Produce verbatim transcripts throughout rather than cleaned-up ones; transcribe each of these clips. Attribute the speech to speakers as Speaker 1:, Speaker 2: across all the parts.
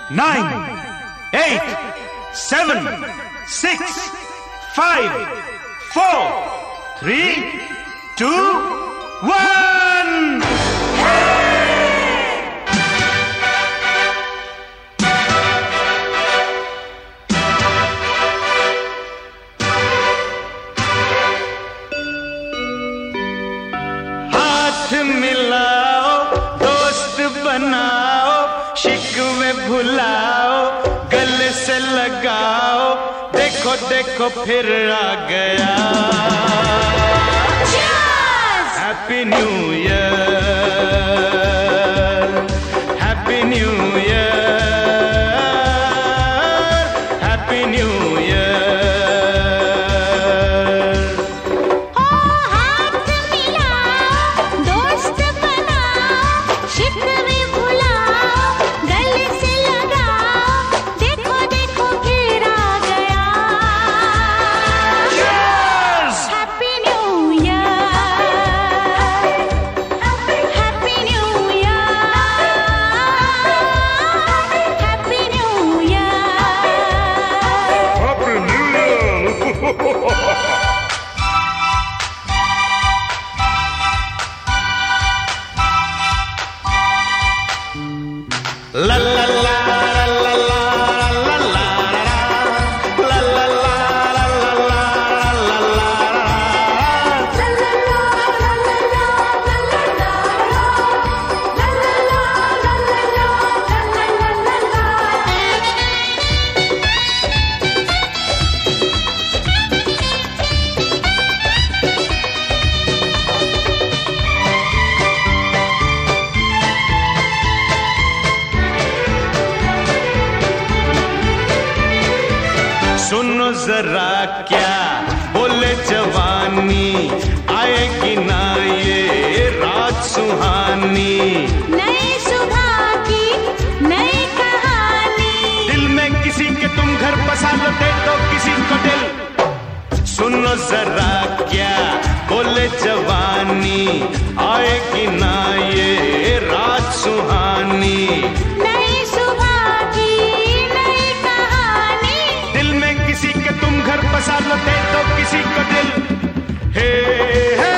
Speaker 1: nine, eight, seven, six, five, four, three, two, one. हाथ मिलाओ, दोस्त बनाओ, शिकवे भुलाओ, गले से लगाओ, देखो देखो फिर आ गया। Happy new year, happy new year, happy new year. La la la la la la la la la la सुनो जरा क्या बोले जवानी, आएगी ना ये रात सुहानी।
Speaker 2: नई सुबह की नई कहानी,
Speaker 1: दिल में किसी के तुम घर बसा लो, दे दो किसी को दिल। सुनो जरा क्या बोले जवानी, आएगी ना ये रात सुहानी।
Speaker 2: नई सुबह की नई कहानी,
Speaker 1: दिल में किसी के तुम घर बसा लो, दे दो किसी को दिल। हे हे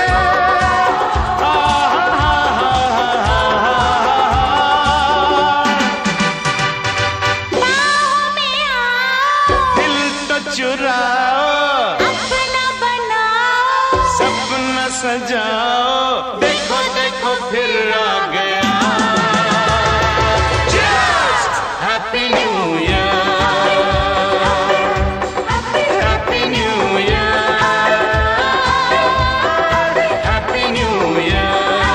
Speaker 2: बाहों में आओ,
Speaker 1: दिल तो चुराओ,
Speaker 2: अपना बनाओ,
Speaker 1: सपना सजाओ, देखो देखो फिर आ गया। Happy new year, happy new year, happy new year.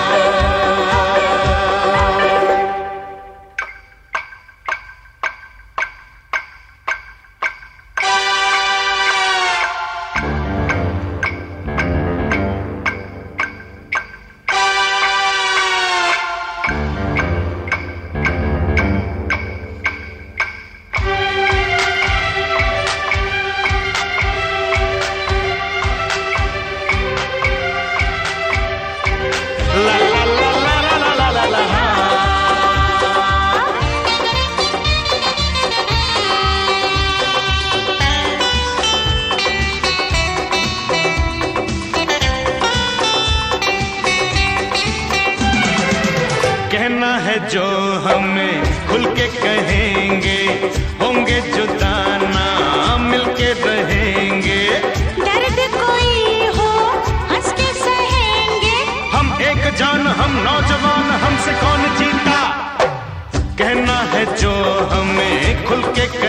Speaker 1: कहना है जो हमें खुल के कहेंगे, होंगे जुदाना मिलके रहेंगे।
Speaker 2: दर्द कोई हो हंस के सहेंगे,
Speaker 1: हम एक जान हम नौजवान, हमसे कौन जीता। कहना है जो हमें खुल के